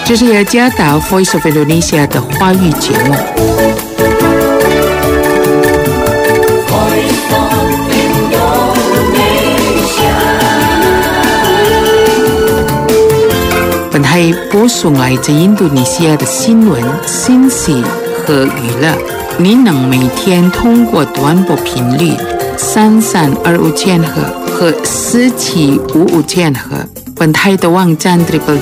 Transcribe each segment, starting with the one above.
这是雅加达 Voice of Indonesia 的华语节目。本台播送来自印度尼西亚的新闻、信息和娱乐。你能每天通过短波频率3325千赫和4755千赫。本台的网站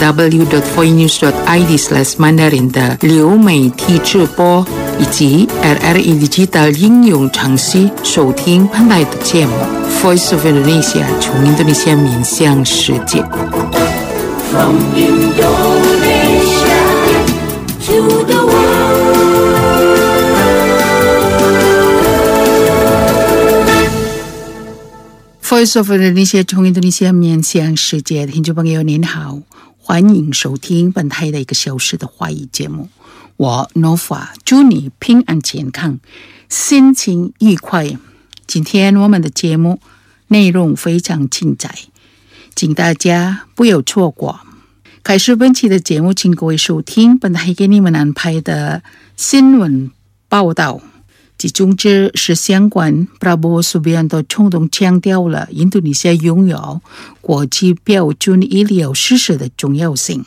www.voinews.id/mandarin 的流媒体直播以及 RRI Digital 应用程序收听本台的节目 Voice of Indonesia 从印度尼西亚面向世界。From Indonesia to the world.Voice of Indonesia 从印度尼西亚面向世界的听众朋友您好，欢迎收听本台的1个小时的华语节目。我 Nova 祝你平安健康，心情愉快。今天我们的节目内容非常精彩，请大家不要错过。开始本期的节目，请各位收听本台给你们安排的新闻报道。其中之是相关 Prabowo Subianto 冲动强调了印度尼西亚拥有国际标准医疗设施的重要性。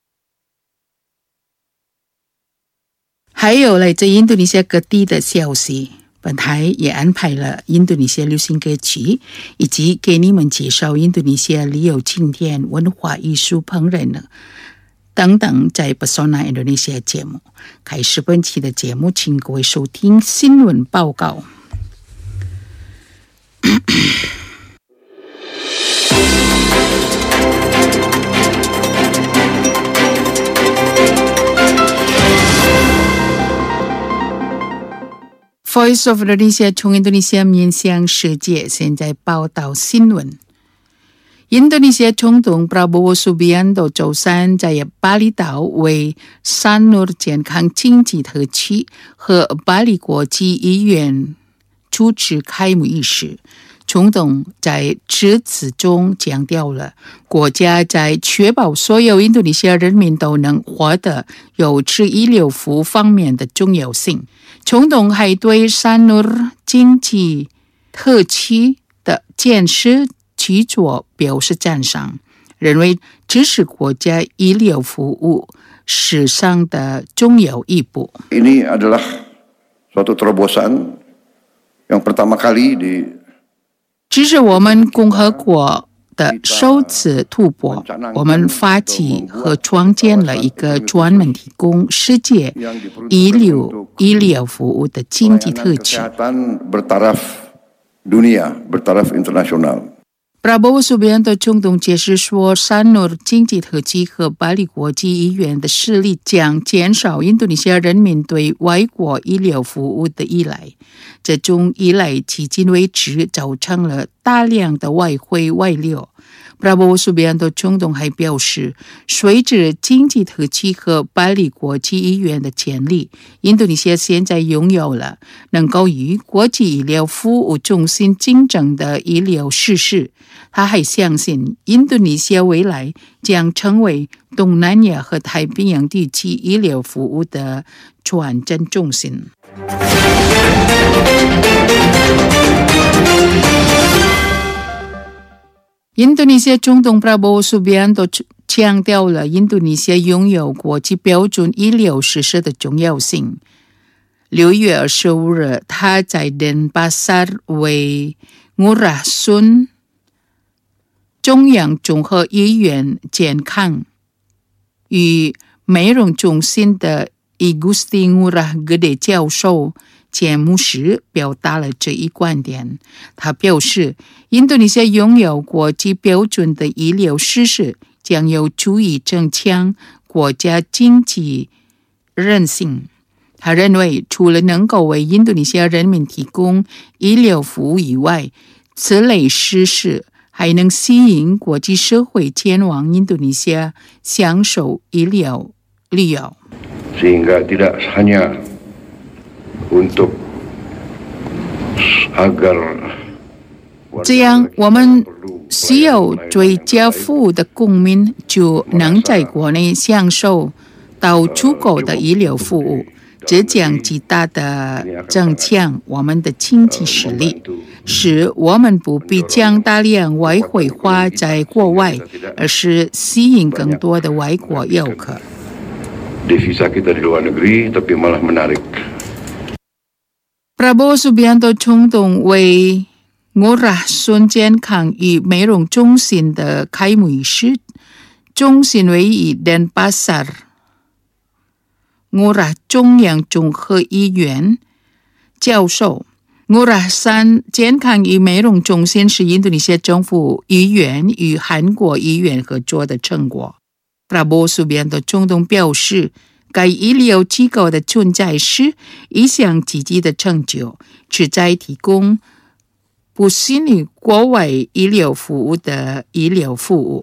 还有来自印度尼西亚各地的消息，本台也安排了印度尼西亚流行歌曲，以及给你们介绍印度尼西亚旅游景点、文化艺术、烹饪等等，在 Pesona Indonesia 节目。开始本期的节目，请各位收听新闻报告。Voice of Indonesia 从印度尼西亚面向世界，现在报道新闻。印度尼西亚总统 Prabowo Subianto 周三在巴厘岛为Sanur 健康经济特区和巴黎国际医院主持开幕仪式。总统在致辞中强调了国家在确保所有印度尼西亚人民都能获得优质医疗服务方面的重要性。总统还对 Sanur 经济特区的建设举措表示赞赏，认为这是国家医疗服务史上的重要一步。 Ini adalah suatu terobosan yang pertama kali di 这是我们共和国的首次突破，我们发起和创建了一个专门提供世界医疗服务的经济特区。Prabowo Subianto 总统解释说，山诺经济特区和巴黎国际医院的设立将减少印度尼西亚人民对外国医疗服务的依赖。这种依赖迄今为止造成了大量的外汇外流。Prabowo Subianto 总统还表示，随着经济特区和巴黎国际医院的建立，印度尼西亚现在拥有了能够与国际医疗服务中心竞争的医疗设施。他还相信，印度尼西亚未来将成为东南亚和太平洋地区医疗服务的转诊中心。印度尼西亚总统 Prabowo Subianto 强调了印度尼西亚拥有国际标准医疗设施的重要性。6月25日，他在 Denpasar 为 Ngurah Sun 中央综合医院健康与美容中心的 Igusti Ngurah Gede 教授节目时表达了这一观点。他表示，印度尼西亚拥有国际标准的医疗设施，将有助于增强国家经济韧性。他认为，除了能够为印度尼西亚人民提供医疗服务以外，此类设施还能吸引国际社会前往印度尼西亚享受医疗旅游。 Sehingga tidak hanya untuk agar 这样，我们需要追加服务的公民就能在国内享受到足够的医疗服务，这将极大的增强我们的经济实力，使我们不必将大量外汇花在国外，而是吸引更多的外国游客。 Devisa kita di luar negeri, tapi malah menarik. Prabowo Subianto 冲动为Ngurah 孙健康与美容中心的开幕仪式，中心位于 Denpasar Ngurah 中央综合医院教授。Ngurah 3健康与美容中心是印度尼西亚政府医院与韩国医院合作的成果。Prabowo Subianto 冲动表示，该医疗机构的存在是一项积极的成就，旨在提供不逊于国外医疗服务的医疗服务。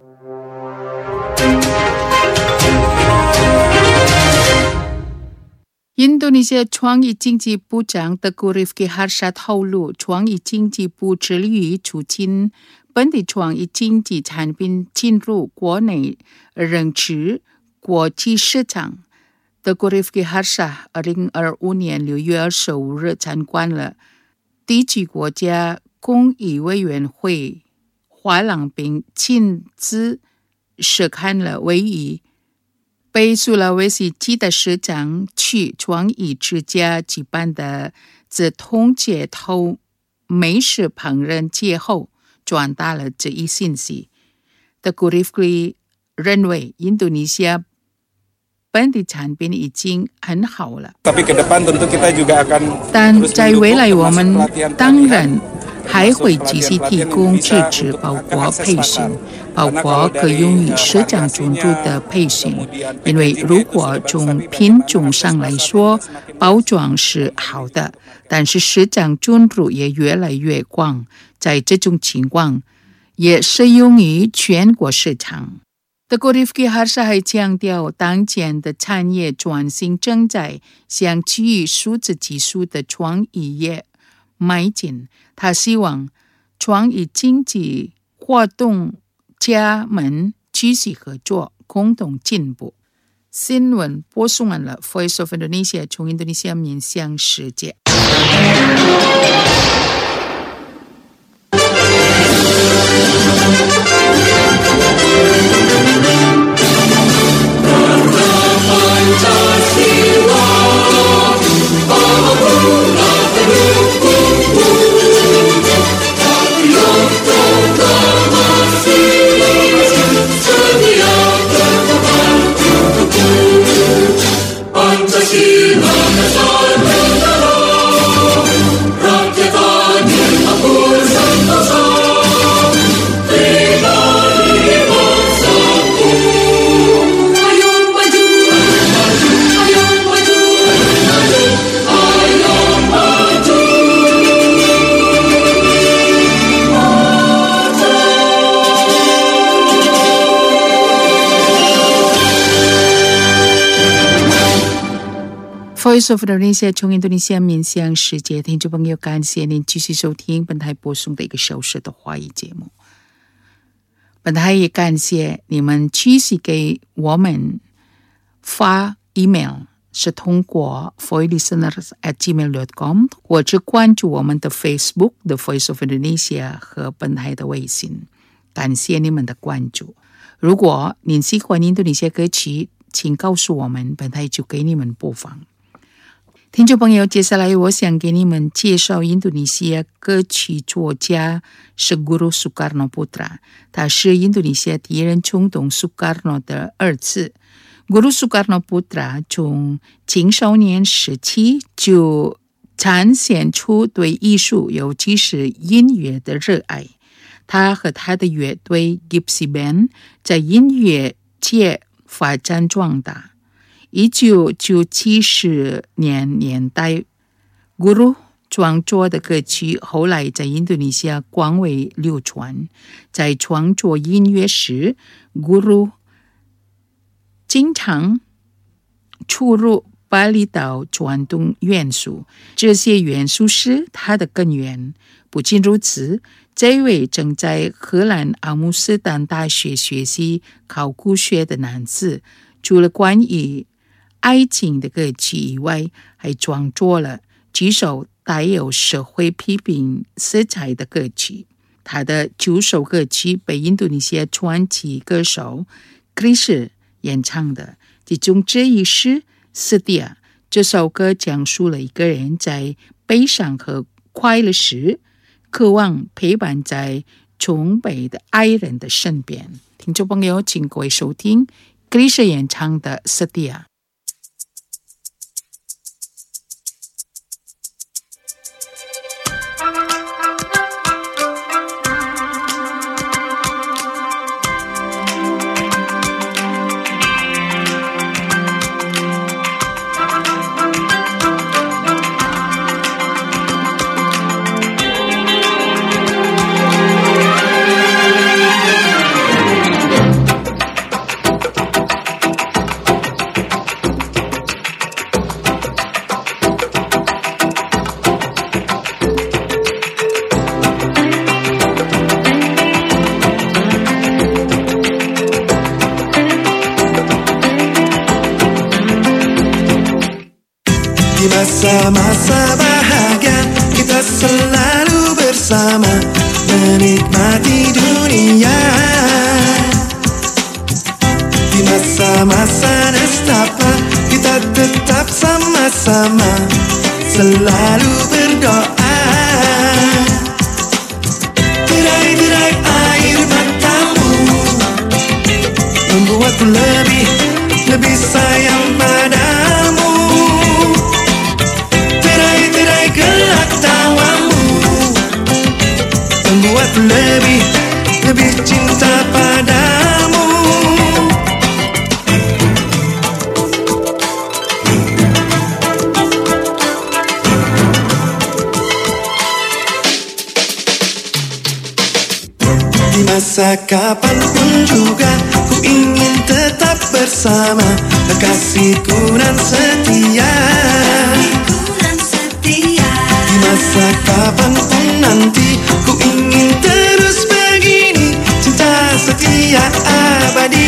印度尼西亚创意经济部长Teuku Rifki Harsha 透露，创意经济部致力于促进本地创意经济产品进入国内认知国际市场。Teuku Rifki Harsha 2025年6月25日参观了地区国家公益委员会画廊，并亲自视看了位于北苏拉威西基的市长区创意之家举办的自通街头美食烹饪节后，转达了这一信息。Teuku Rifki 认为印度尼西亚本地产品已经很好了，但在未来我们当然还会继续提供支持，包括培训，包括可用于市场准入的培训。因为如果从品种上来说，包装是好的，但是市场准入也越来越广，在这种情况也适用于全国市场。Teuku Rifki Harsha 还强调，当前的产业转型正在向基于数字技术的创意业迈进。他希望创意经济活动家们继续合作，共同进步。新闻播送完了 Voice of Indonesia 从印度尼西亚面向世界。Voice of Indonesia 从印度尼西亚面向世界，听众朋友，感谢您继续收听本台播送的1个小时的华语节目。本台也感谢你们继续给我们发 email， 是通过 voicelisteners@gmail.com 或者关注我们的 Facebook The Voice of Indonesia 和本台的微信。感谢你们的关注。如果您喜欢印度尼西亚歌曲，请告诉我们，本台就给你们播放。听众朋友，接下来我想给你们介绍印度尼西亚歌曲作家是 Guru Soekarno Putra， 他是印度尼西亚第一任总统 Soekarno 的儿子。Guru Soekarno Putra 从青少年时期就展现出对艺术，尤其是音乐的热爱。他和他的乐队 Gypsy Band 在音乐界发展壮大。1970年代 Guru 创作的歌曲后来在印度尼西亚广为流传。在创作音乐时， Guru 经常出入巴厘岛传统元素，这些元素是他的根源。不仅如此，这位正在荷兰阿姆斯特丹大学学习考古学的男子，除了关于爱情的歌曲以外，还创作了几首带有社会批评色彩的歌曲。他的9首歌曲被印度尼西亚传奇歌手 Krisha 演唱的，其中这一是 Setia。 这首歌讲述了一个人在悲伤和快乐时渴望陪伴在崇拜的爱人的身边。听众朋友，请各位收听 Krisha 演唱的 Setia。 Di masa-masa bahagia kita selalu bersama menikmati dunia. Di masa-masa nestapa kita tetap sama-sama selalu berdoa. Derai-derai air matamu membuatku lebih sayang padamu. Gelak tawamu membuatku lebih cinta padamu. Di masa kapanpun juga ku ingin tetap bersama kekasihku nan setia. Di masa kapanpun nanti ku ingin terus begini, cinta setia abadi.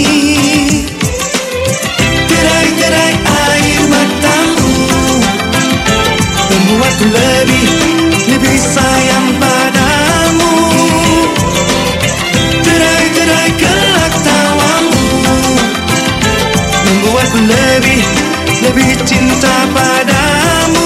Derai-derai air matamu membuatku lebih sayang padamu. Derai-derai gelak tawamu membuatku lebih cinta padamu.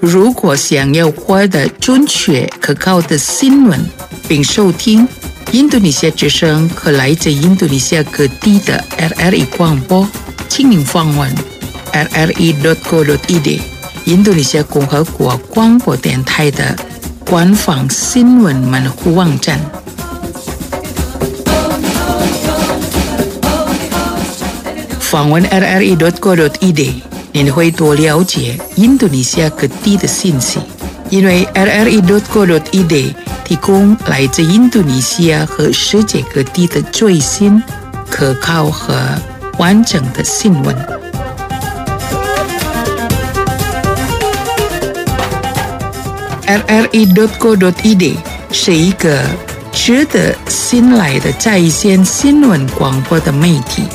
如果想要获得准确可靠的新闻，并收听印度尼西亚之声和来自印度尼西亚各地的 RRI 广播，请您访问 rri.co.id 印度尼西亚共和国广播电台的官方新闻门户网站。访问 rri.co.id， 您会多了解印度尼西亚各地的信息，因为 rri.co.id 提供来自印度尼西亚和世界各地的最新、可靠和完整的新闻。rri.co.id 是一个值得信赖的在线新闻广播的媒体。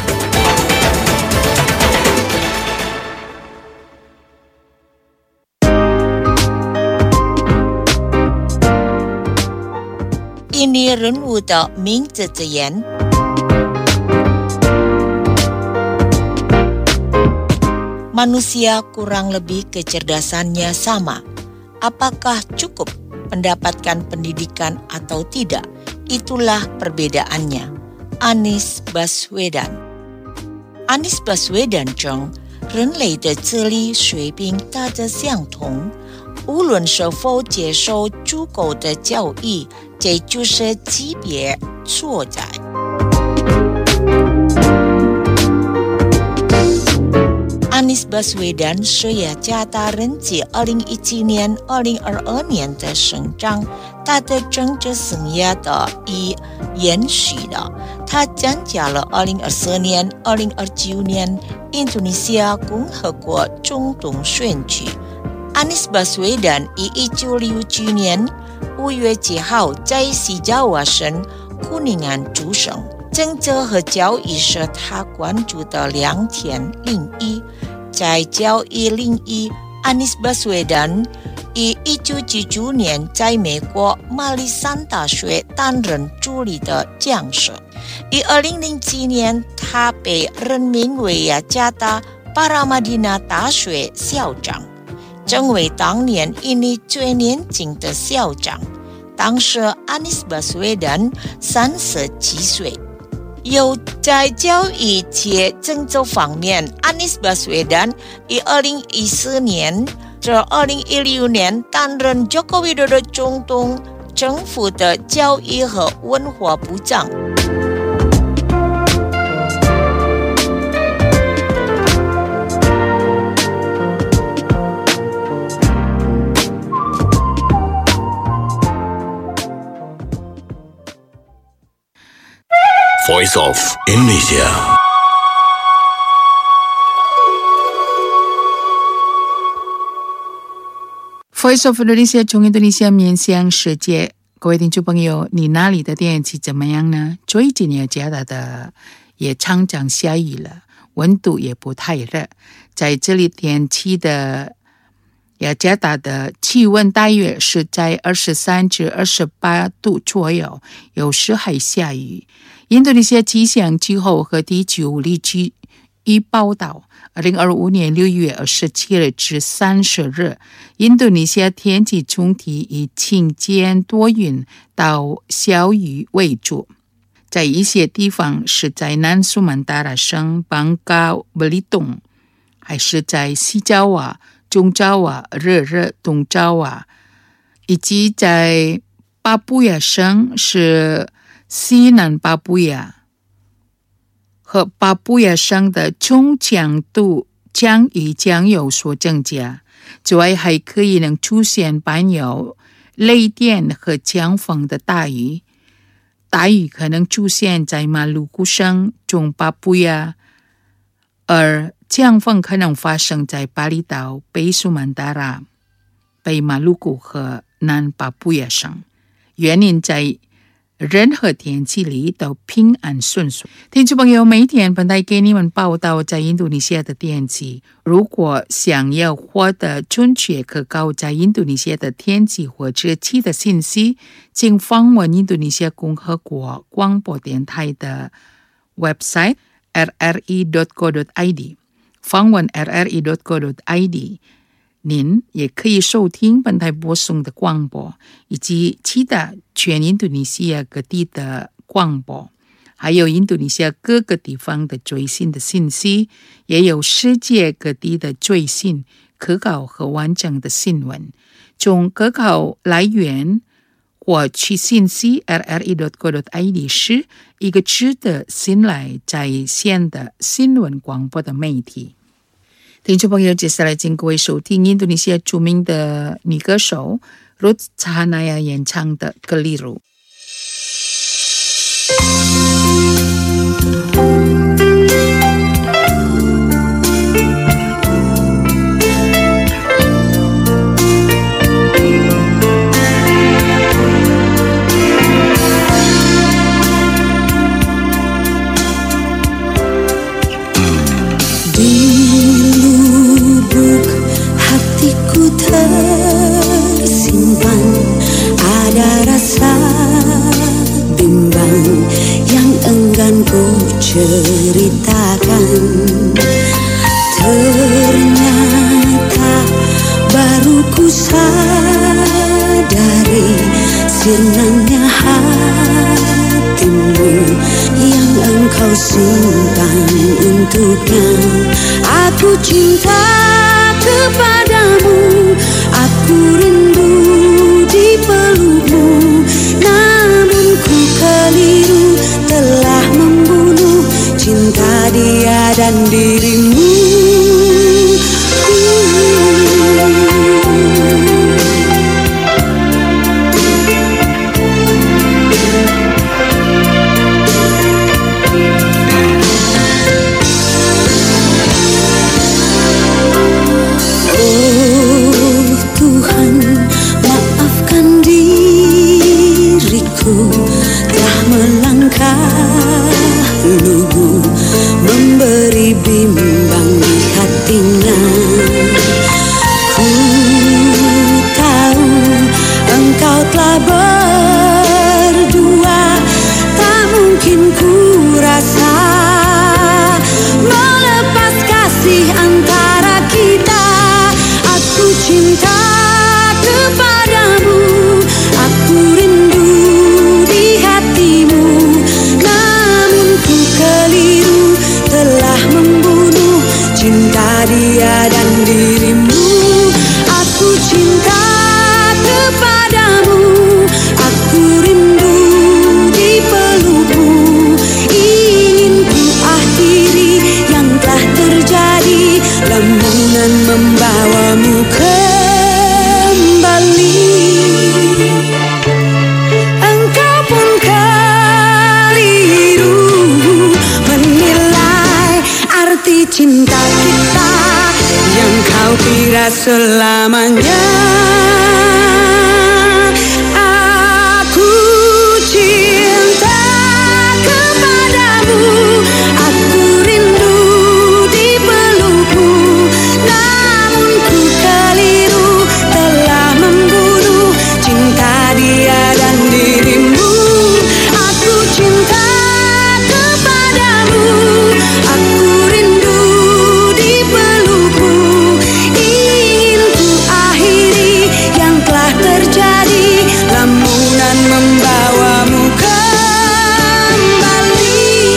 印尼人物的名字之言。Manusia kurang lebih kecerdasannya sama. Apakah cukup mendapatkan pendidikan atau tidak? Itulah perbedaannya. Anies Baswedan。 Anies Baswedan 称，人类的智力水平大致相同，无论是否接受足够的教育，这就是区别所在。Anies Baswedan 是雅加达人自2017年、2022年的成长，他的政治生涯的延续了。他参加了2024年、2029年印度尼西亚共和国总统选举。Anies Baswedan 于1967年5月7号在西爪哇省Kuningan出生。政治和教育是他关注的两点领域。在教育领域， Anies Baswedan 于1999年在美国马里山大学担任助理的讲师。于2007年，他被任命为雅加达巴拉马蒂纳大学校长，成为当年印尼最年轻的校长。当时 Anies Baswedan 37岁。有在教育及政治方面， Anies Baswedan 于2014年至2016年担任Joko Widodo总统政府的教育和文化部长。 Voice of Indonesia。 Voice of Indonesia 从印度尼西亚面向世界。各位听众朋友，你那里的天气怎么样呢？最近雅加达的也常常下雨了，温度也不太热。在这里天气的雅加达的气温大约是在23至28度左右，有时还下雨。印度尼西亚气象机构和地区物理局报道，2025年6月27日至30日，印度尼西亚天气总体以晴间多云到小雨为主。在一些地方是在南苏门答腊省邦嘎布里东，还是在西爪哇、中爪哇、热热东爪哇，以及在巴布亚省是西南巴布亚和巴布亚省的中强度降雨将有所增加，此外还可以能出现伴有雷电和强风的大雨。大雨可能出现在马鲁古省、中巴布亚，而强风可能发生在巴厘岛、北苏门答腊、北马鲁古和南巴布亚省。原因在任何天气里都平安顺遂。听众朋友，每天本台给你们报道在印度尼西亚的天气。如果想要获得准确可靠在印度尼西亚的天气或者其他信息，请访问印度尼西亚共和国广播电台的 website rri.co.id， 访问 rri.co.id， 您也可以收听本台播送的广播，以及其他全印度尼西亚各地的广播，还有印度尼西亚各个地方的最新的信息，也有世界各地的最新可靠和完整的新闻。从可靠来源获取信息 rri.co.id 是一个值得信赖在线的新闻广播的媒体。听众朋友，接下来请各位收听印度尼西亚著名的女歌手 Ruth Sahanaya 演唱的《Keliru》。 Tersimpan ada rasa bimbang yang enggan ku ceritakan. Ternyata baru ku sadari sirnanya hatimu yang engkau simpan untuknya. Aku cinta kepadamu, aku rindu di pelukmu, namun ku keliru telah membunuh cinta dia dan dirimu. Memberi bimbang di hatinya. Ku tahu engkau telah berdua, tak mungkin ku rasa melepas kasih antara kita. Aku cinta kepadamu, aku rindu di hatimu, namun ku keliru telah membunuh cinta dia dan dirimu. Aku cinta kepadamu, aku rindu di pelukmu, ingin ku akhiri yang telah terjadi, lamunan membawamu kembali. Engkau pun keliru menilai arti cinta kita yang kau kira selamanya. Aku cinta kepadamu, aku rindu di pelukmu, namun ku keliru telah membunuh cinta dia dan dirimu. Aku cinta kepadamu, aku rindu di pelukmu, ingin ku akhiri yang telah terjadi, lamunan membawamu kembali.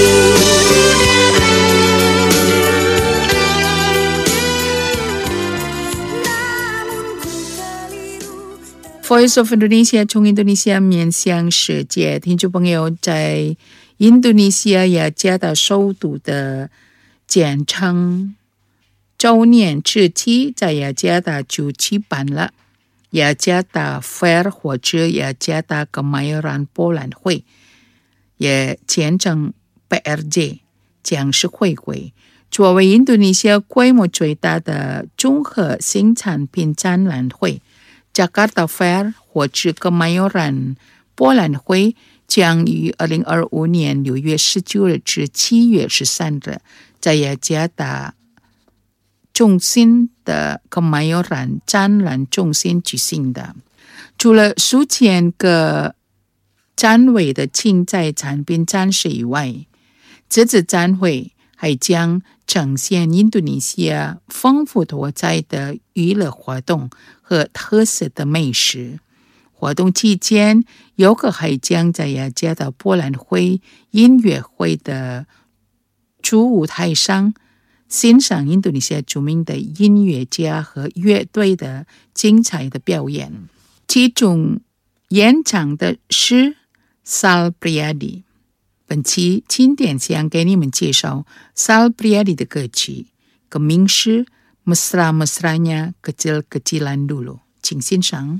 Namun ku keliru. Voice of Indonesia 从印度尼西亚面向世界，听众朋友，在印度尼西亚雅加达首都的建成周年之际，在雅加达就举办了雅加达 Fair 或者雅加达 Kemayoran 博览会，也简称 PRJ 将是回归。作为印度尼西亚规模最大的综合新产品展览会， Jakarta Fair 或者 Kemayoran 博览会将于2025年6月19日至7月13日在雅加达中心的 Kemayoran 展览中心举行的。除了数千个展位的潜在产品展示以外，这次展会还将呈现印度尼西亚丰富多彩的娱乐活动和特色的美食。活动期间，游客还将在雅加达博览会音乐会的主舞台上欣赏印度尼西亚著名的音乐家和乐队的精彩的表演。其中演唱的是 Sal Priadi。本期经典想给你们介绍 Sal Priadi 的歌曲，歌名是 Mesra-mesranya Kecil-kecilan Dulu， 请欣赏。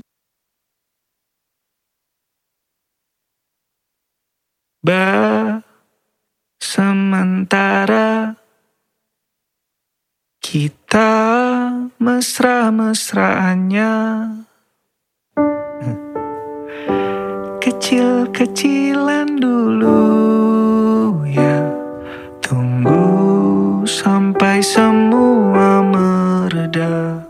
Sementara kita mesra-mesraannya, kecil-kecilan dulu ya, tunggu sampai semua mereda.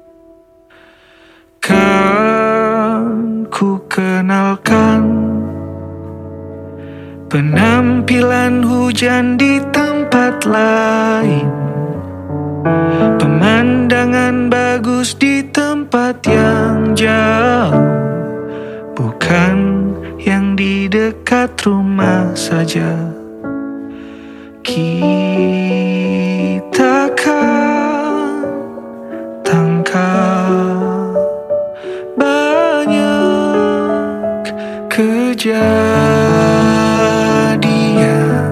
Kan ku kenalkan penampilan hujan di tempat lain, pemandangan bagus di tempat yang jauh, bukan yang di dekat rumah saja. Kita kan tangkap banyak kejadian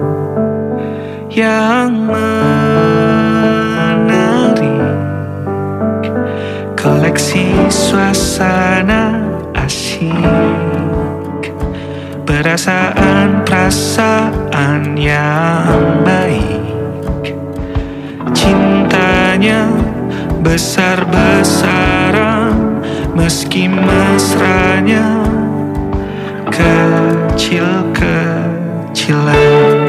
yang menarik, koleksi suasana asyik, perasaan-perasaan yang baik, cintanya besar-besaran meski mesranya kecil-kecilan.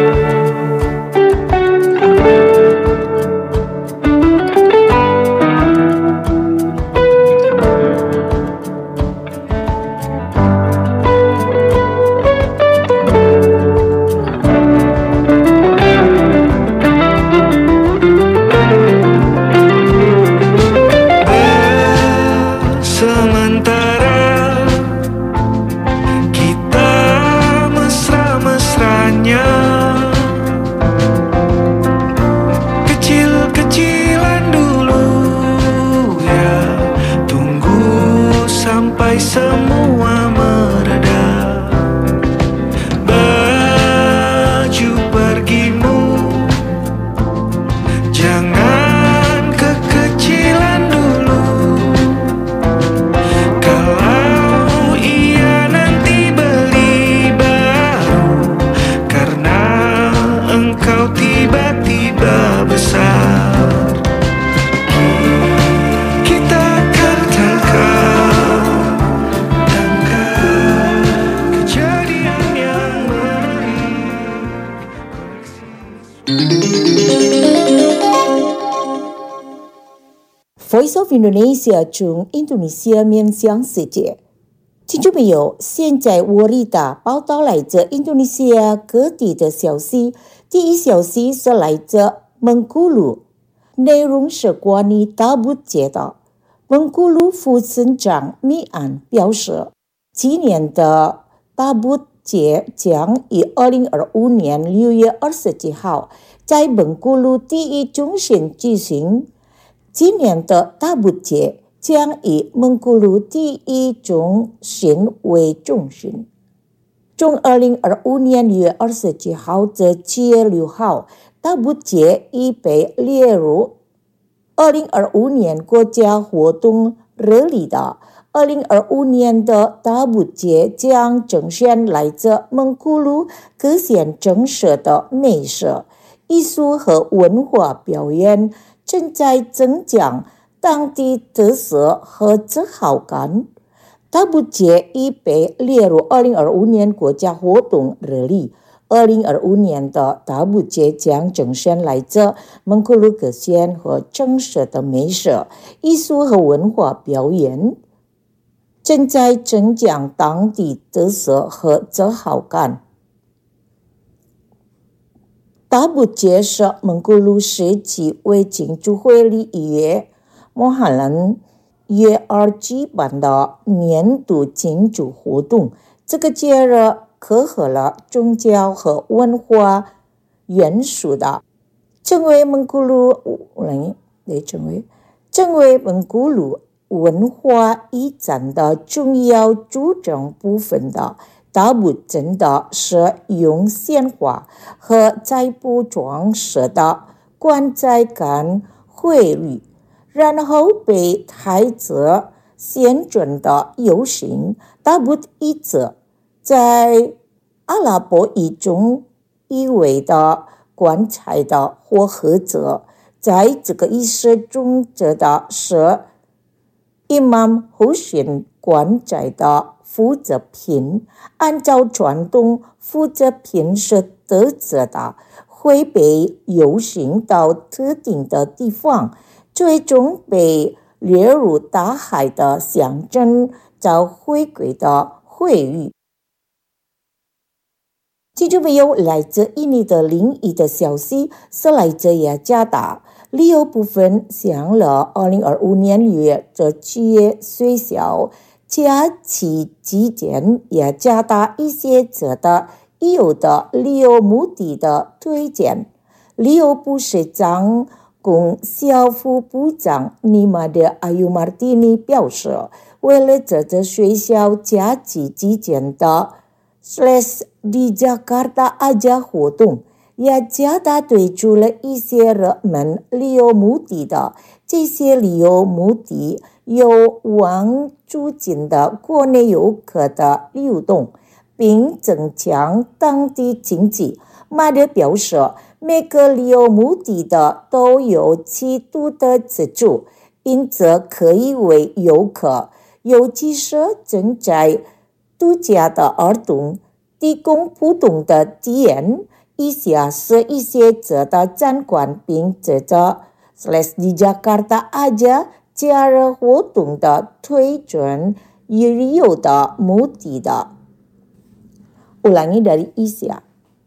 Semua mereda, baju pergimu jangan kekecilan dulu. Kalau iya nanti beli baru, karena engkau tiba-tiba besar. Voice of Indonesia 从印度尼西亚面向世界。听众朋友，现在我为大家报道来自印度尼西亚各地的消息。第一消息是来自蒙古鲁，内容是关于大布节的。蒙古鲁副省长米安表示，今年的大布节将于2025年6月27号在蒙古鲁第一中心举行。今年的大布节将以蒙古鲁第一中心为中心，从2025年6月27号至7月6号，大布节已被列入2025年国家活动日里的。2025年的大布节将呈现来自蒙古鲁各县城市的美食、艺术和文化表演，正在增强当地特色和自豪感。大布节已被列入2025年国家活动日里。2025年的大布节将呈现来自蒙古鲁各县和城市的美食、艺术和文化表演，正在增强当地特色和自豪感。 达不接受蒙古鲁时期为庆祝会里约莫罕兰约2举办的年度庆祝活动。这个节日结合了宗教和文化元素的，成为蒙古鲁文化遗产的重要组成部分的。达布真的是用鲜花和彩布装饰的棺材杆汇率，然后被抬着旋转的游行。达布一直在阿拉伯语中意味的棺材的或盒子，在这个意思中指的是伊玛侯逊棺材的负责品。按照传统，负责品是特制的，会被游行到特定的地方，最终被列入大海的象征遭回归的会域。听众朋友，来自印尼的另一个消息是来自雅加达，旅游部分向了2025年6月至7月学校假期期间雅加达一些值得一游的旅游目的的推荐。旅游部市长cùng校副部长尼玛德阿尤马蒂尼表示，为了这个学校假期期间的 Slash di Jakarta Aja 活动，雅加达推出了一些热门旅游目的的，这些旅游目的有望促进的国内游客的流动，并增强当地经济。马德表示，每个旅游目的的都有其独特之处，因此可以为游客，尤其是正在度假的儿童，提供不同的体验。以下是一些值得参观并值得 di Jakarta Aja 假日活动的推荐旅游的目的的。Ulangi dari Isya.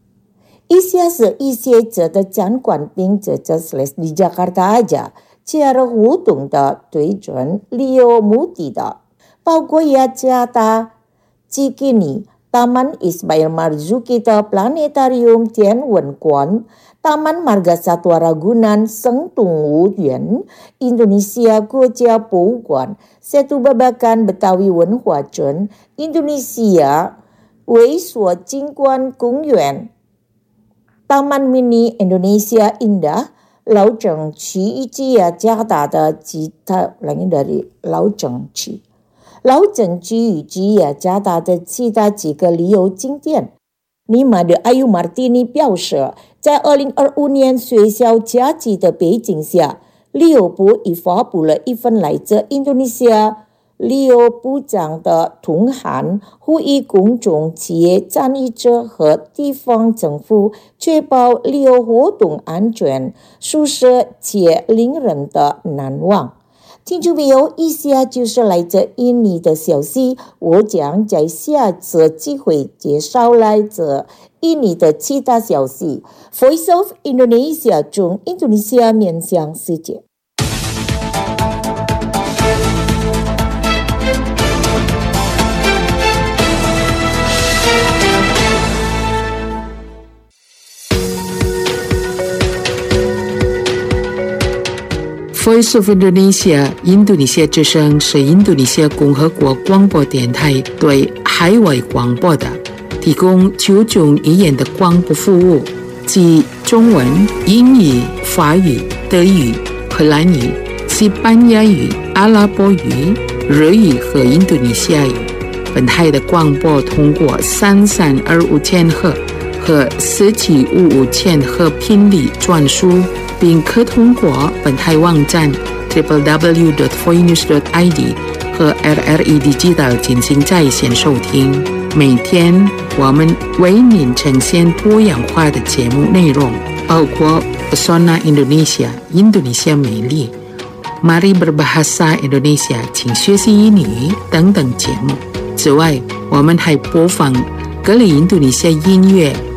Isya是一些值得参观并值得 di Jakarta Aja 假日活动的推荐旅游目的的，包括雅加达、Cikini、Taman Ismail Marzuki 的 Planetarium 天文馆、Taman Marga Satwa Ragunan 生动物园、Indonesia 国家博物馆、Setu Babakan Betawi 文化村、Indonesia 维索景观公园、Taman Mini Indonesia Indah、老城区以及雅加达的其他老城区。老城区以及雅加达的其他几个旅游景点。尼玛的阿尤马蒂尼表示，在2025年学校假期的背景下，旅游部已发布了一份来自印度尼西亚旅游部长的通函，呼吁公众、企业参与者和地方政府确保旅游活动安全、舒适且令人的难忘。听众朋友，以下就是来自印尼的消息，我将在下次机会介绍来自印尼的其他消息。Voice of Indonesia 中，印度尼西亚面向世界。 Voice of Indonesia 印度尼西亚之声是印度尼西亚共和国广播电台对海外广播的提供9种语言的广播服务，即中文、英语、法语、德语、荷兰语、西班牙语、阿拉伯语、日语和印度尼西亚语。本台的广播通过3325千赫和4755千赫频率转输，并可通过本台网站 www.voinews.id 和 RRI Digital 进行在线收听。每天我们为您呈现多样化的节目内容，包括 Pesona Indonesia 印度尼西亚美丽、Mari Berbahasa Indonesia 请学习英语等等节目。此外，我们还播放各类印度尼西亚音乐、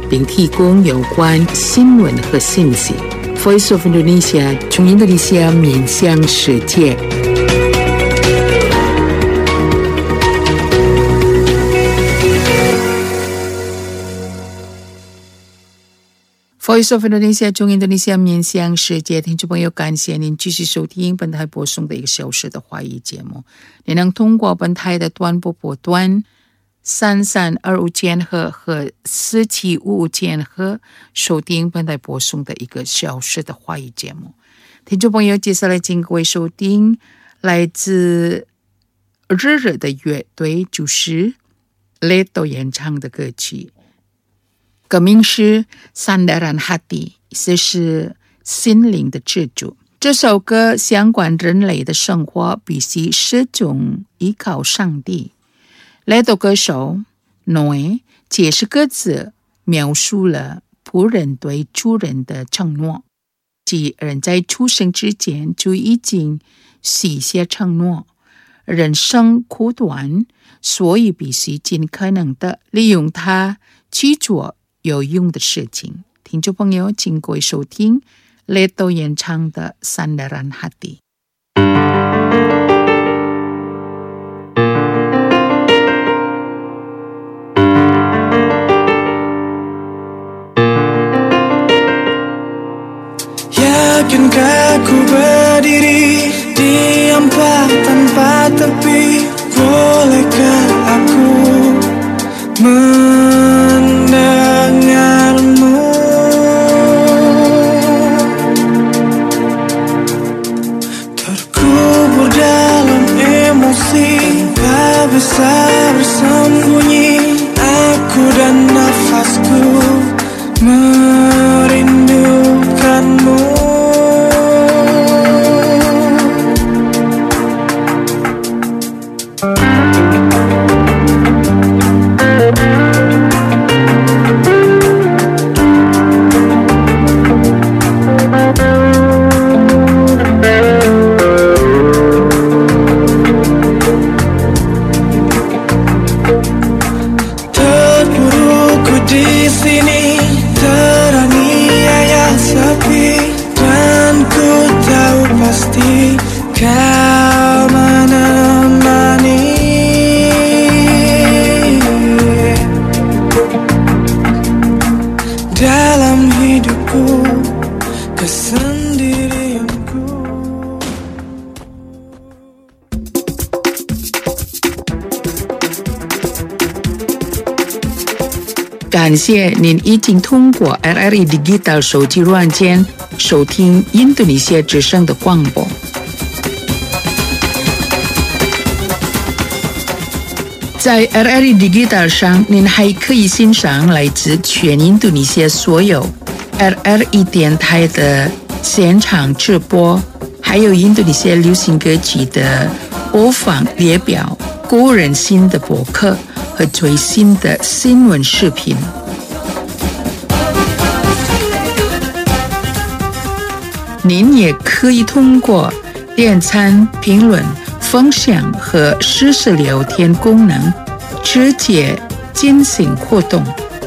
并提供有关新闻和信息。Voice of Indonesia 从印度尼西亚面向世界。Voice of Indonesia 从印度尼西亚面向世界，听众朋友，感谢您继续收听本台播送的1个小时的华语节目。你能通过本台的短波波段3325千赫和4755千赫收听本台播送的1个小时的华语节目。听众朋友，接下来请各位收听来自日日的乐队主持Leto演唱的歌曲，歌名是 Sandaran Hati， 意思是心灵的支柱。这首歌相关人类的生活必须始终依靠上帝。Leto歌手 Noe 解释歌词，描述了仆人对主人的承诺，即人在出生之前就已经许下承诺。人生苦短，所以必须尽可能的利用它去做有用的事情。听众朋友，请各位收听 Leto 演唱的 Sandaran Hati。 Yakinkah ku berdiri di amplak tanpa tepi? Bolehkah aku mendengarmu? Terkubur dalam emosi, tak bisa bersembunyi. Aku dan nafasku merindukanmu. Dalam hidupku, kesendirianku. 感谢您已经通过 RRI Digital 手机软件收听印度尼西亚之声的广播。在 RRI Digital 上，您还可以欣赏来自全印度尼西亚所有 RRI 电台的现场直播，还有印度尼西亚流行歌曲的播放列表、个人新的博客和最新的新闻视频。您也可以通过点赞、评论、分享和实时聊天功能直接进行互动。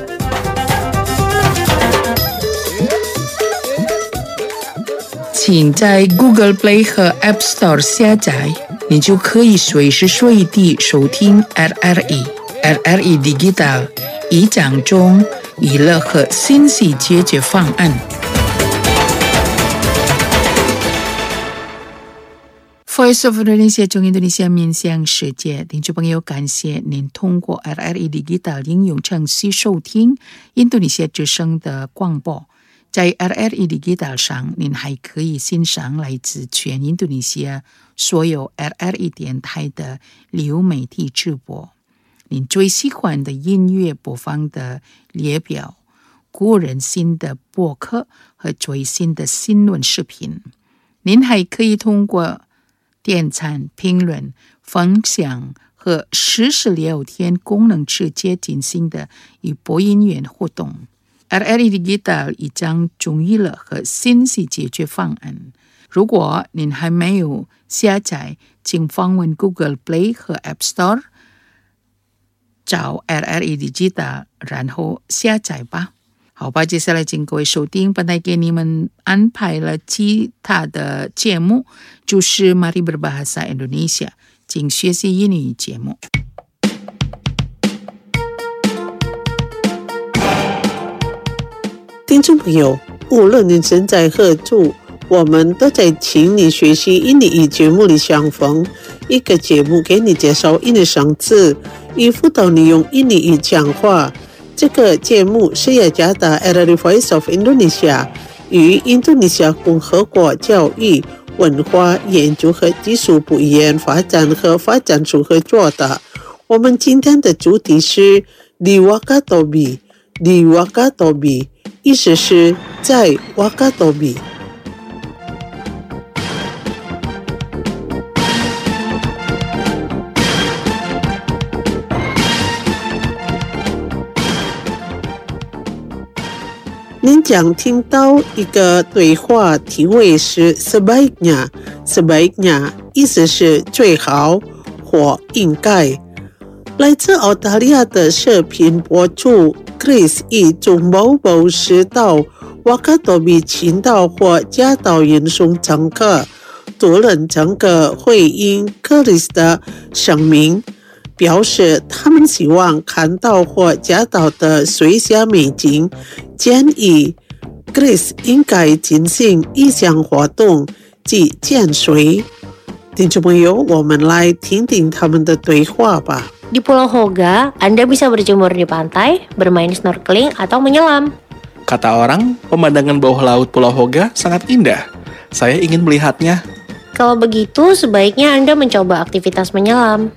请在 Google Play 和 App Store 下载，你就可以随时随地收听 RRI Digital 以讲中娱乐和信息解决方案。Voice of Indonesia 从印度尼西亚面向世界，听众朋友，感谢您通过 RRI Digital 应用程序收听印度尼西亚之声的广播。在 RRI Digital 上，您还可以欣赏来自全印度尼西亚所有 RRI 电台的流媒体直播。您最喜欢的音乐播放的列表、个人新的播客和最新的新闻视频。您还可以通过点赞、评论、分享和实时聊天功能直接进行的与播音员互动。RRI Digital 一张中娱乐和信息解决方案。如果您还没有下载，请访问 Google Play 和 App Store， 找 RRI Digital， 然后下载吧。 好吧，接下来请各位收听，本来给你们安排了其他的节目，就是 Mari Berbahasa Indonesia， 请学习英语节目。 听众朋友，无论你身在何处，我们都在请你学习印尼语节目里相逢，一个节目给你介绍印尼生字，以辅导你用印尼语讲话。这个节目是雅加达 RRI Voice of Indonesia 与印度尼西亚共和国教育、文化研究和技术部语言发展和发展处合作的。我们今天的主题是 Di Wakatobi， Di Wakatobi， 意思是在 Wakatobi。您将听到一个对话，题为是 sebaiknya， sebaiknya 意思是最好或应该。来自澳大利亚的视频博主 Chris 以中某某时到Wakatobi群岛或加岛人送乘客，多人乘客回应 Chris 的声明，表示他们希望看到或加岛的水下美景，建议 Chris 应该进行一项活动，即潜水。听众朋友，我们来听听他们的对话吧。 Di Pulau Hoga, Anda bisa berjemur di pantai, bermain snorkeling, atau menyelam. Kata orang, pemandangan bawah laut Pulau Hoga sangat indah. Saya ingin melihatnya. Kalau begitu, sebaiknya Anda mencoba aktivitas menyelam.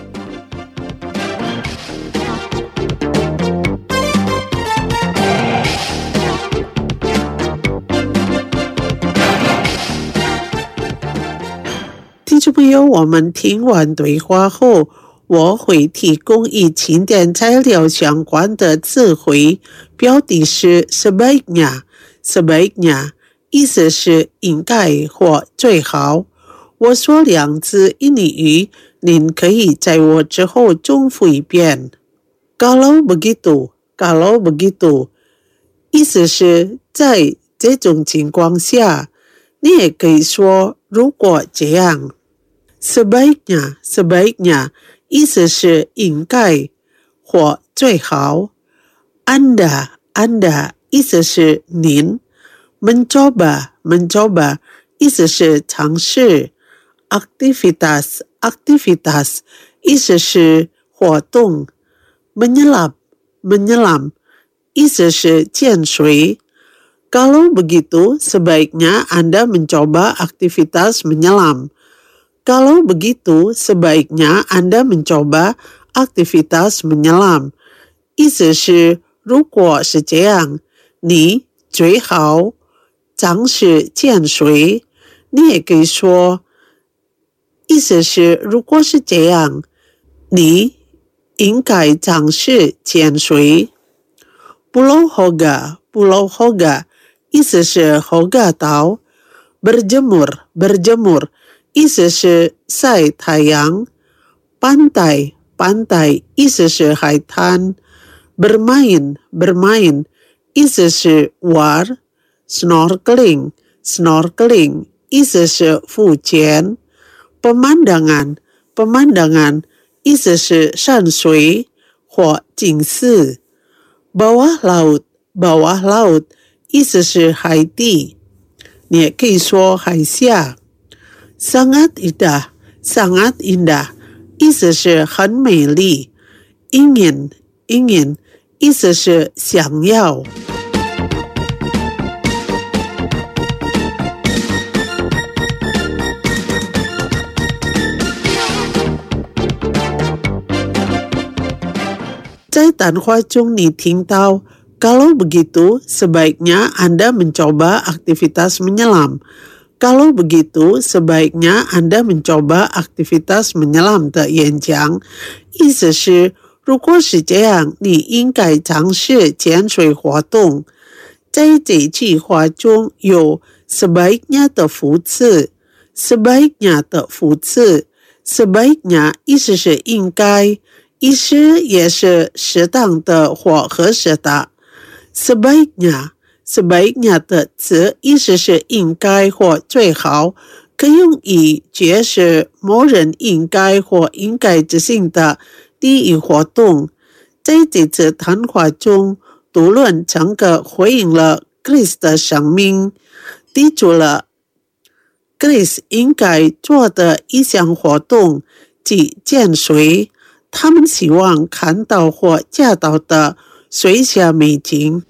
听众朋友，我们听完对话后，我会提供与情点材料相关的词汇，标题是 sebaiknya， sebaiknya 意思是应该或最好。我说两字印尼语，您可以在我之后重复一遍。Kalau begitu， kalau begitu 意思是在这种情况下，你也可以说如果这样。Sebaiknya， sebaiknya 意思是应该或最好。Anda， Anda 意思是您。Mencoba， mencoba 意思是尝试。Aktivitas， aktivitas 意思是活动。Menyelam， menyelam 意思是潜水。Kalau begitu, sebaiknya Anda mencoba aktivitas menyelam. Kalau begitu, sebaiknya Anda mencoba aktivitas menyelam. 意思是，如果是这样，你最好尝试潜水。你也可以说，意思是，如果是这样，你应该尝试潜水。Pulau Hoga， Pulau Hoga 意思是Hoga岛。Berjemur， berjemur 意思是晒太阳。Pantai， pantai 意思是海滩。Bermain， bermain 意思是玩。Snorkeling， snorkeling 意思是浮潜。Pemandangan， pemandangan 意思是山水或景色。Bawah laut， bawah laut 意思是海底，你也可以说海下。Sangat indah， sangat indah 意思是很美丽。ingin， ingin 意思是想要。在谈话中你听到 Kalau begitu, sebaiknya Anda mencoba aktivitas menyelam. Kalau begitu, sebaiknya Anda mencoba aktivitas menyelam的演讲，意思是，如果是这样，你应该尝试潜水活动。在这句话中有 sebaiknya 的副词 ，sebaiknya 的副词 ，sebaiknya 意思是应该，意思也是适当的或合适的。 sebaiknya 的词意思是应该或最好，可用以解释某人应该或应该执行的利益活动。在这次谈话中，读论整个回应了 Grace 的生命，提出了 Grace 应该做的一项活动，即见随他们希望看到或见到的水下美景。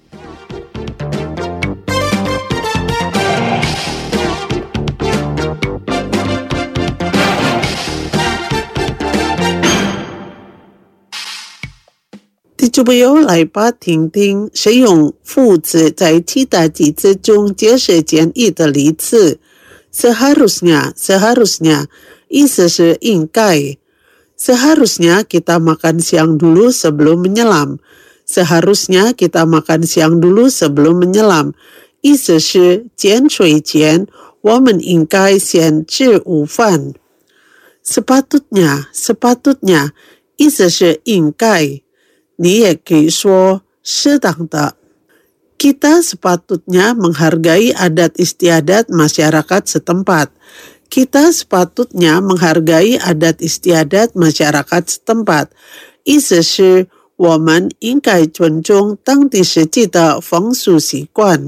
听众朋友，来吧，听听使用副词在其他句子中解释建议的例子。seharusnya 意思是应该。seharusnya kita makan siang dulu sebelum menyelam. seharusnya kita makan siang dulu sebelum menyelam. 意思是潜水前我们应该先吃午饭。sepatutnya 意思是应该。你也可以说适当的。Kita sepatutnya menghargai adat istiadat masyarakat setempat. Kita sepatutnya menghargai adat istiadat masyarakat setempat. 意思是我们应该尊重当地实际的风俗习惯。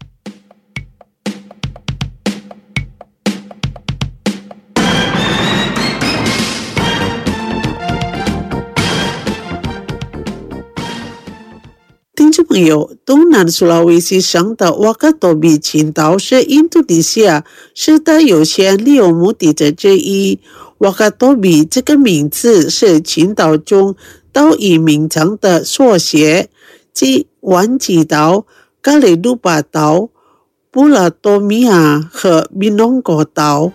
听众朋友，东南苏拉威西省的瓦卡多比群岛是印度尼西亚10大有限利用目的者之一。瓦卡多比这个名字是群岛中岛屿名称的缩写，即湾吉岛、加雷鲁巴岛、布拉多米亚和米农果岛。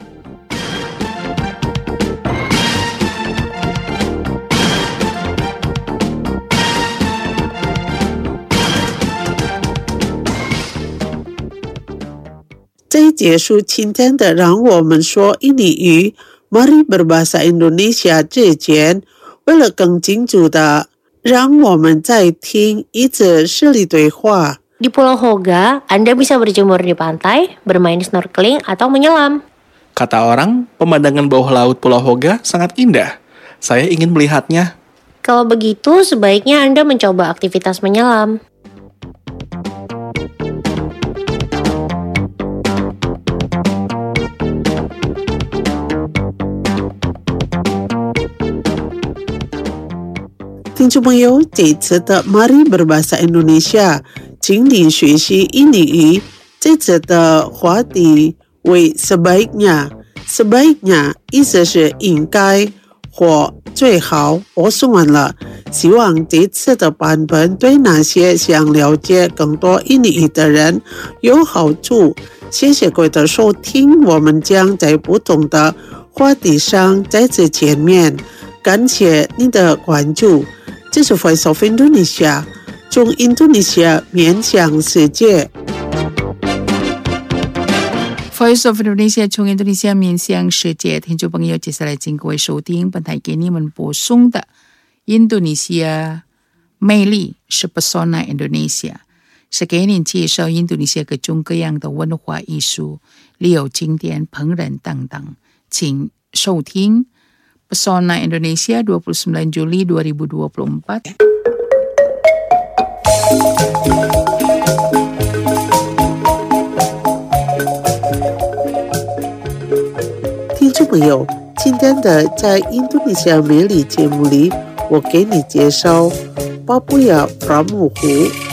在结束今天的让我们说印尼语 Mari berbahasa Indonesia 之前，为了更清楚的让我们再听一次实例对话。 Di Pulau Hoga, Anda bisa berjemur di pantai, bermain snorkeling, atau menyelam. Kata orang, pemandangan bawah laut Pulau Hoga sangat indah. Saya ingin melihatnya. Kalau begitu, sebaiknya Anda mencoba aktivitas menyelam. 听众朋友，这次的 Mari berbahasa Indonesia 请你学习印尼语，这次的话题为 sebaiknya 意思是应该或最好。我说完了，希望这次的版本对那些想了解更多印尼语的人有好处。谢谢各位的收听，我们将在不同的话题上再次见面，感谢你的关注。这是 Voice of Indonesia， 从印度尼西亚面向世界。 Voice of Indonesia 从印度尼西亚面向世界，听众朋友，接下来请各位收听本台给你们播送的印度尼西亚魅力是 Pesona Indonesia， 是给您介绍印度尼西亚各种各样的文化艺术、旅游景点、烹饪等等，请收听 Pesona Indonesia 29 Juli 2024。 听众朋友，今天的在印度尼西亚美丽节目里，我给你介绍巴布亚布拉姆湖。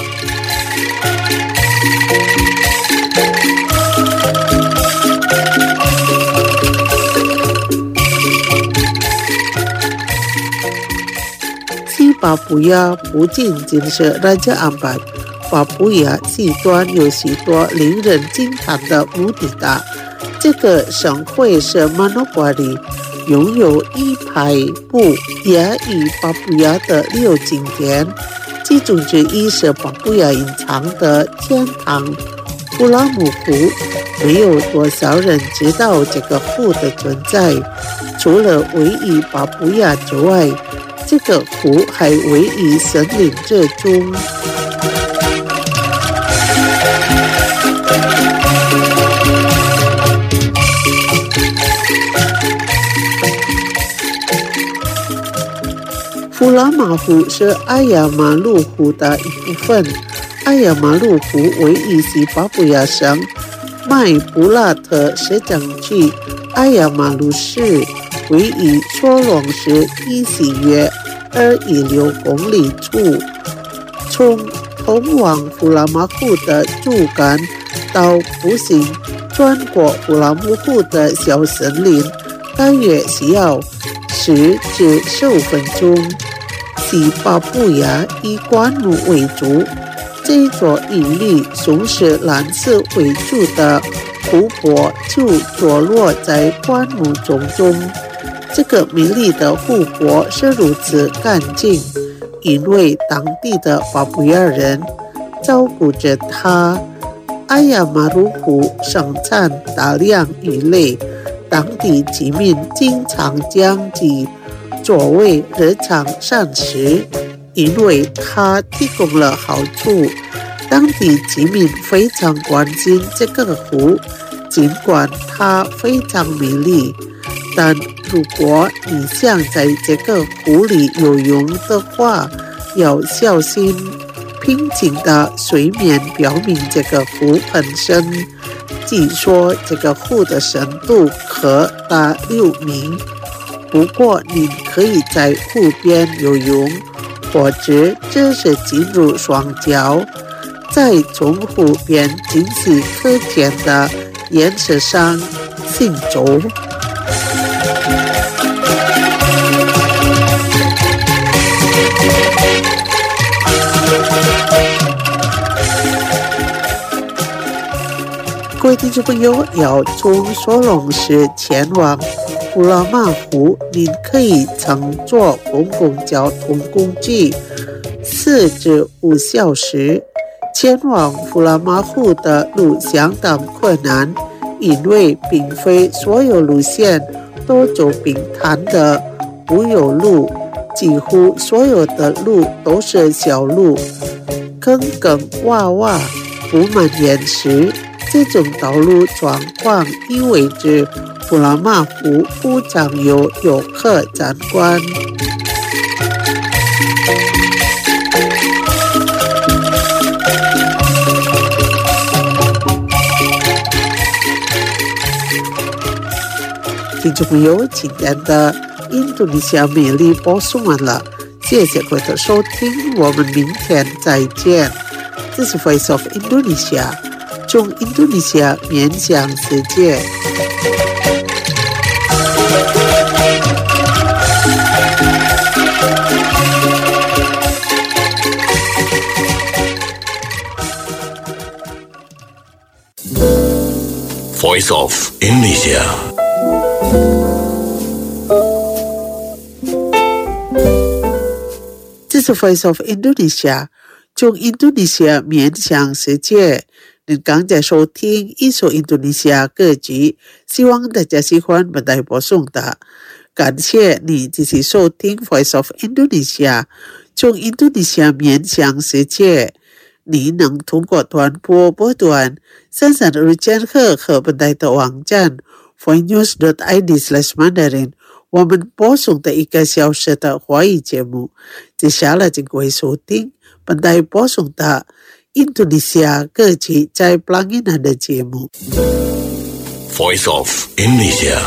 巴布亚不仅仅是Raja Ampat，巴布亚西端有许多令人惊叹的目的地。这个省会是马诺瓜里，拥有100部也与巴布亚的旅游景点，其中之一是巴布亚隐藏的天堂布拉姆湖。没有多少人知道这个湖的存在，除了位于巴布亚之外，这个湖还位于森林之中。 弗拉马湖是阿亚马路湖的一部分。阿亚马路湖为以西巴布亚省麦布拉特市长区阿亚马路市，位于索隆市以西约216公里处。从通往弗拉马湖的主干到步行穿过弗拉马湖的小森林，大约需要10至15分钟。西巴布亚以灌木为主，这座以绿松石蓝色为主的湖泊就坐落在灌木丛中。这个美丽的湖泊是如此干净，因为当地的巴布亚人照顾着它。阿亚马鲁湖生产大量鱼类，当地居民经常将其作为日常膳食，因为它提供了好处。当地居民非常关心这个湖，尽管它非常美丽，但如果你想在这个湖里游泳的话，要小心。平静的水面表明这个湖很深，据说这个湖的深度可达6米。不过你可以在湖边游泳，或者只是进入双脚，在从湖边仅是可见的岩石上行走。各位听众朋友，要从索隆市前往弗拉马湖，您可以乘坐公共交通工具4至5小时。前往弗拉马湖的路相当困难，因为并非所有路线都走平坦的柏油路，几乎所有的路都是小路，坑坑洼洼，布满岩石。这种道路状况意味着弗拉马湖不常有游客参观。听众朋友，今天的印度尼西亚美丽播送完了，谢谢各位的收听，我们明天再见。这是 Voice of Indonesia， 从印度尼西亚面向世界。 Voice of Indonesia。 这是 Voice of Indonesia， 从印度尼西亚面向世界。您刚才收听一首印度尼西亚歌曲，希望大家喜欢本台播送的。感谢你继续收听 Voice of Indonesia， 从印度尼西亚面向世界。你能通过短波波段33日间和本台的网站 voicenews.id/mandarin， 我们播送的1个小时的华语节目。接下来请各位收听本台播送的印度尼西亚歌曲在Pelanginan的节目。 Voice of Indonesia。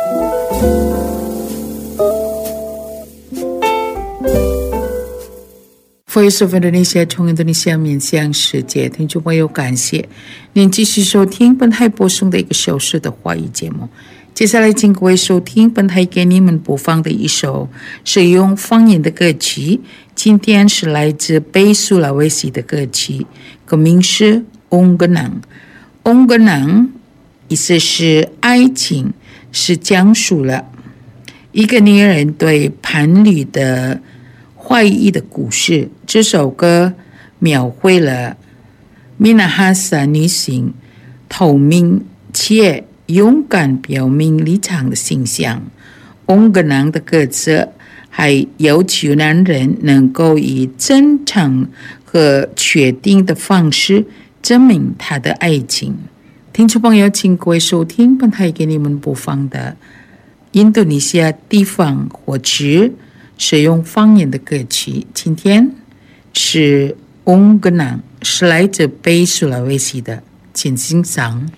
Voice of Indonesia 从印度尼西亚面向世界，听众朋友，感谢您继续收听本台播送的1个小时的华语节目。接下来请各位收听本台给你们播放的一首是用方言的歌曲，今天是来自北苏拉威西的歌曲，歌名是 Onggenang。Onggenang 意思是爱情，是讲述了一个女人对伴侣的怀疑的故事。这首歌描绘了米纳哈萨女性透明且勇敢表明立场的形象。Onggenang的歌词还要求男人能够以真诚和确定的方式证明他的爱情。听众朋友，请各位收听本台给你们播放的印度尼西亚地方或者使用方言的歌曲。今天是 Unggenang， 是来自北苏拉威西的，请欣赏。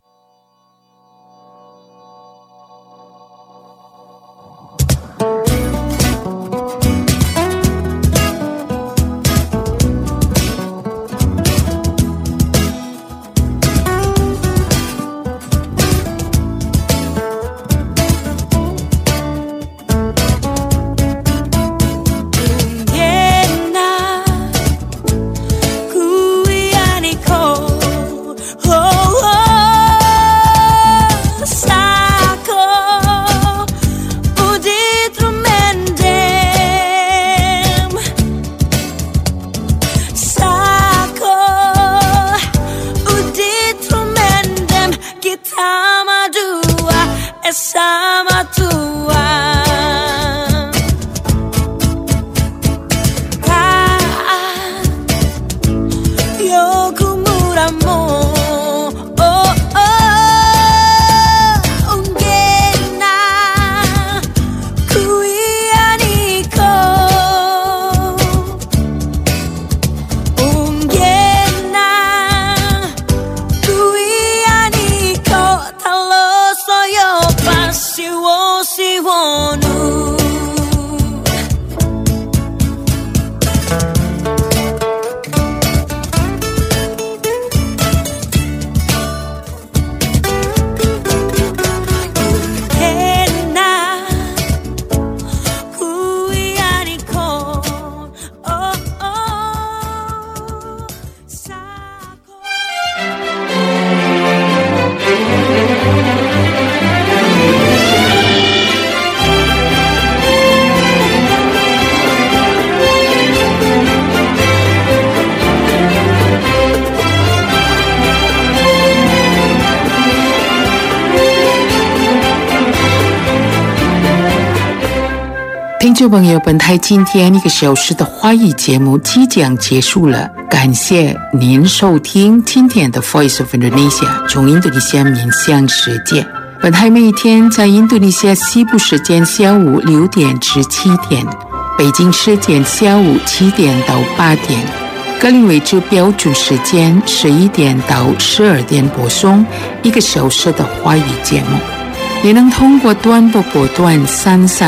Sama Tuhan Yo kumuramo Oh oh Ungena Kuianiko Ungena Kuianiko Talosoyo Pasiwo siwonu 听众朋友，本台今天1个小时的华语节目即将结束了，感谢您收听今天的 Voice of Indonesia 从印度尼西亚面向世界。本台每天在印度尼西亚西部时间下午6点至7点，北京时间下午7点到8点，格林威治标准时间11点到12点播送1个小时的华语节目。也能通过短波波段33